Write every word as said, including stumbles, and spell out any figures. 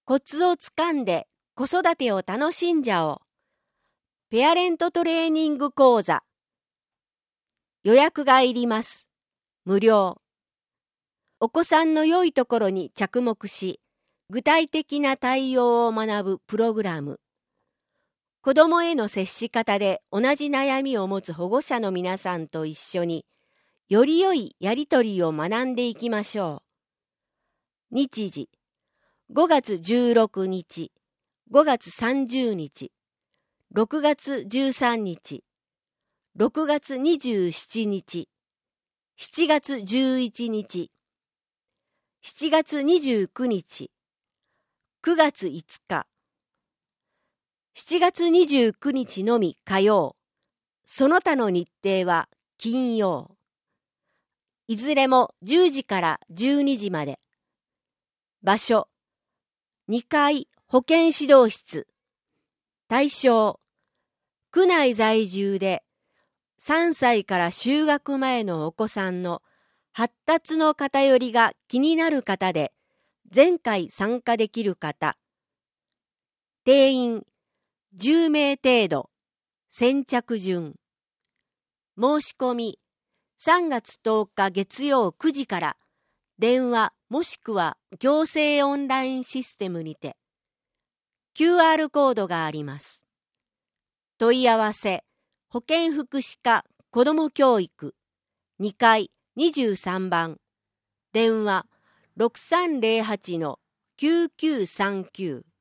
コツをつかんで子育てを楽しんじゃおう。ペアレントトレーニング講座。予約がいります。無料。お子さんの良いところに着目し、具体的な対応を学ぶプログラム。子どもへの接し方で同じ悩みを持つ保護者の皆さんと一緒に、より良いやりとりを学んでいきましょう。日時、ごがつじゅうろくにち、ごがつさんじゅうにち、ろくがつじゅうさんにち、ろくがつにじゅうしちにち、しちがつじゅういちにち、しちがつにじゅうくにち、くがついつか、しちがつにじゅうくにちのみ火曜、その他の日程は金曜。いずれもじゅうじからじゅうにじまで。場所、にかい保健指導室。対象、区内在住でさんさいから就学前のお子さんの発達の偏りが気になる方で、前回参加できる方。定員じゅうめい程度。先着順。申し込みさんがつとおか月曜くじから電話もしくは行政オンラインシステムにて キューアール コードがあります。問い合わせ保健福祉課子ども教育にかいにじゅうさんばん電話 ろくさんぜろはちのきゅうきゅうさんきゅう